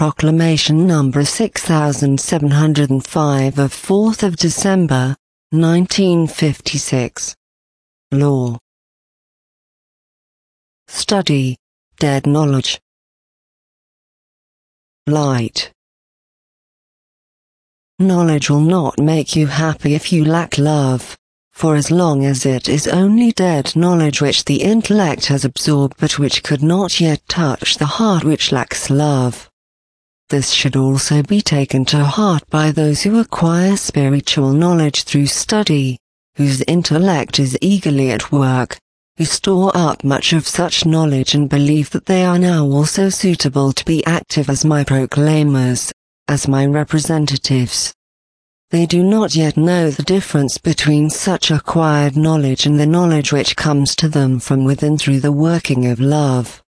Proclamation number 6705 of 4th of December, 1956. Law. Study, dead knowledge. Light. Knowledge will not make you happy if you lack love, for as long as it is only dead knowledge which the intellect has absorbed but which could not yet touch the heart which lacks love. This should also be taken to heart by those who acquire spiritual knowledge through study, whose intellect is eagerly at work, who store up much of such knowledge and believe that they are now also suitable to be active as my proclaimers, as my representatives. They do not yet know the difference between such acquired knowledge and the knowledge which comes to them from within through the working of love.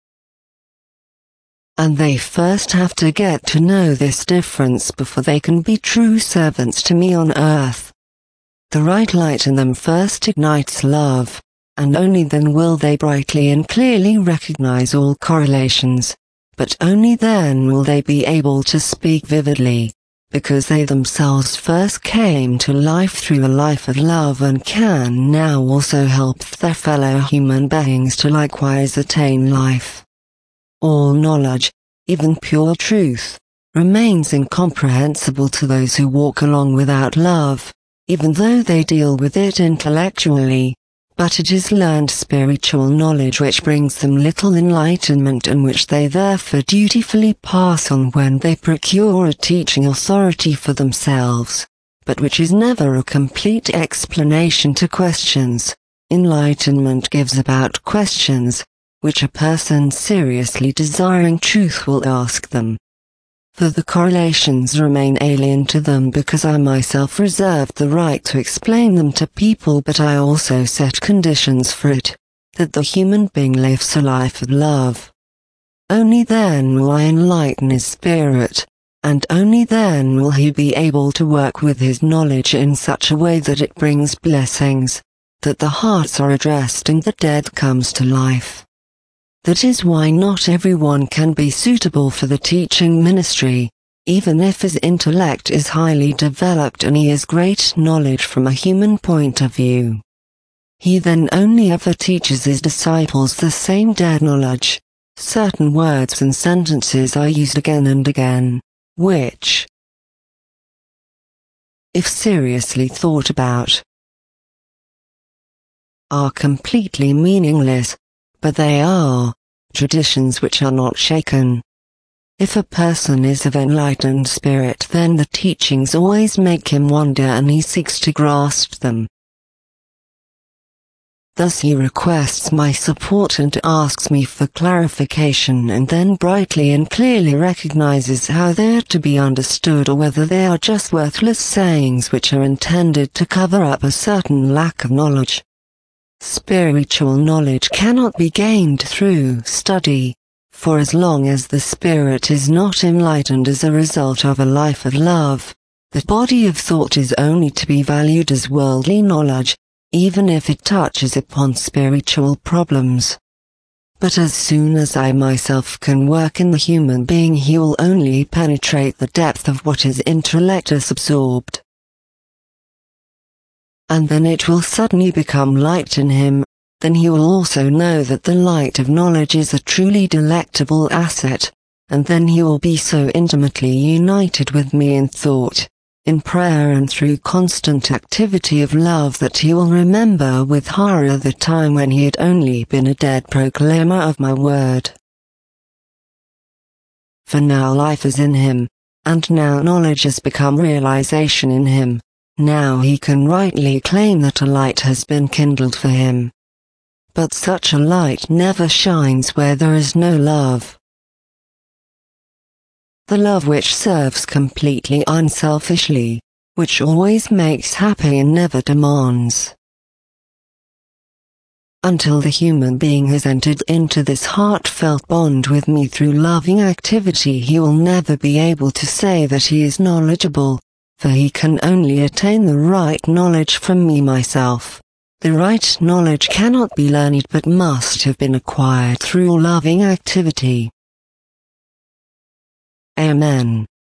And they first have to get to know this difference before they can be true servants to me on earth. The right light in them first ignites love, and only then will they brightly and clearly recognize all correlations, but only then will they be able to speak vividly, because they themselves first came to life through a life of love and can now also help their fellow human beings to likewise attain life. All knowledge, even pure truth, remains incomprehensible to those who walk along without love, even though they deal with it intellectually, but it is learned spiritual knowledge which brings them little enlightenment and which they therefore dutifully pass on when they procure a teaching authority for themselves, but which is never a complete explanation to questions. Enlightenment gives about questions, which a person seriously desiring truth will ask them. For the correlations remain alien to them because I myself reserved the right to explain them to people, but I also set conditions for it, that the human being lives a life of love. Only then will I enlighten his spirit, and only then will he be able to work with his knowledge in such a way that it brings blessings, that the hearts are addressed and the dead comes to life. That is why not everyone can be suitable for the teaching ministry, even if his intellect is highly developed and he has great knowledge from a human point of view. He then only ever teaches his disciples the same dead knowledge. Certain words and sentences are used again and again, which, if seriously thought about, are completely meaningless, but they are traditions which are not shaken. If a person is of enlightened spirit, then the teachings always make him wonder and he seeks to grasp them. Thus he requests my support and asks me for clarification, and then brightly and clearly recognizes how they are to be understood or whether they are just worthless sayings which are intended to cover up a certain lack of knowledge. Spiritual knowledge cannot be gained through study, for as long as the spirit is not enlightened as a result of a life of love, the body of thought is only to be valued as worldly knowledge, even if it touches upon spiritual problems. But as soon as I myself can work in the human being, he will only penetrate the depth of what his intellect has absorbed. And then it will suddenly become light in him, then he will also know that the light of knowledge is a truly delectable asset, and then he will be so intimately united with me in thought, in prayer and through constant activity of love that he will remember with horror the time when he had only been a dead proclaimer of my word. For now life is in him, and now knowledge has become realization in him. Now he can rightly claim that a light has been kindled for him. But such a light never shines where there is no love. The love which serves completely unselfishly, which always makes happy and never demands. Until the human being has entered into this heartfelt bond with me through loving activity, he will never be able to say that he is knowledgeable, for he can only attain the right knowledge from me myself. The right knowledge cannot be learned but must have been acquired through loving activity. Amen.